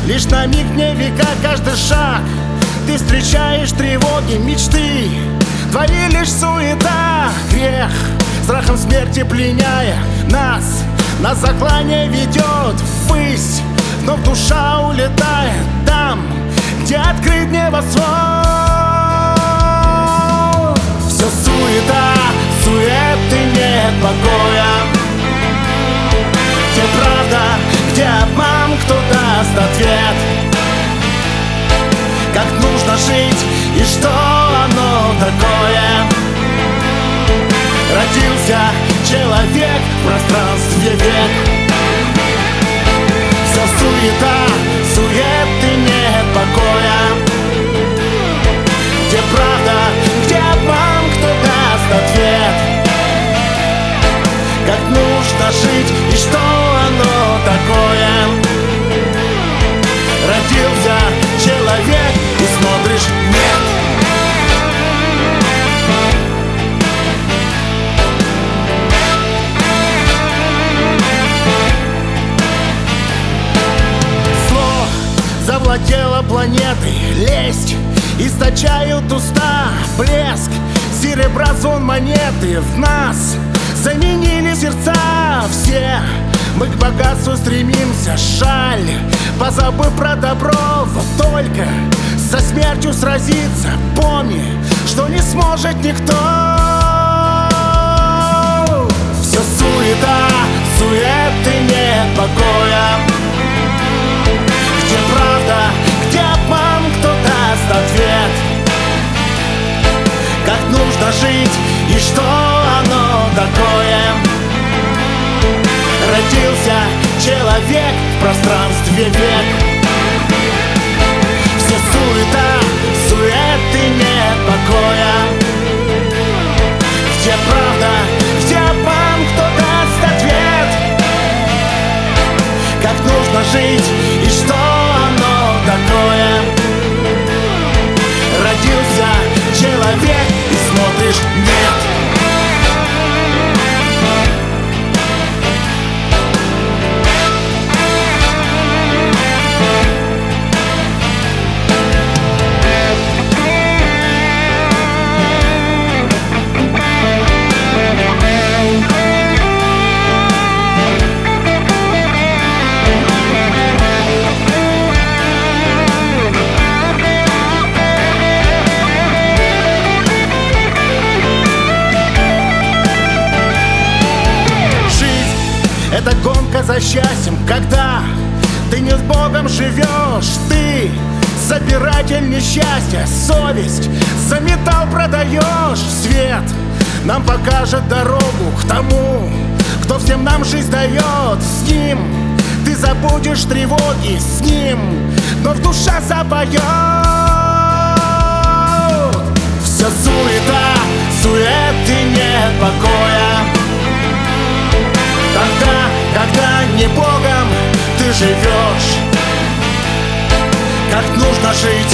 Лишь на миг не века каждый шаг. Ты встречаешь тревоги, мечты, твои лишь суета, грех, страхом смерти пленяя нас. Нас заклание ведет ввысь, но душа улетает там, где открыт небосвод. Все суета, суеты, нет покоя. Где правда, где обман, кто даст ответ? Как нужно жить и что оно такое? Родился человек в пространстве век. Вся суета, суеты, нет покоя. Где правда, где обман, кто даст ответ? Как нужно жить и что оно такое? Родился человек и смотришь, нет. Зло завладело планетой, лесть источают уста, блеск серебра, звон монеты в нас заменили сердца все. Мы к богатству стремимся, жаль, позабыв про добро, вот только со смертью сразиться. Помни, что не сможет никто. Все суета, суеты, нет покоя. Где правда, где обман, кто даст ответ? Как нужно жить и что оно такое? Родился человек в пространстве век. Все суета, суеты, нет покоя. Где правда, где обман, кто даст ответ? Как нужно жить и что оно такое? Родился человек и смотришь, нет. Это гонка за счастьем, когда ты не с Богом живешь. Ты собиратель несчастья, совесть за металл продаешь. Свет нам покажет дорогу к тому, кто всем нам жизнь дает. С ним ты забудешь тревоги, с ним вновь душа запоет. Все суета, суеты, нет покоя. Тогда, когда не Богом ты живешь, как нужно жить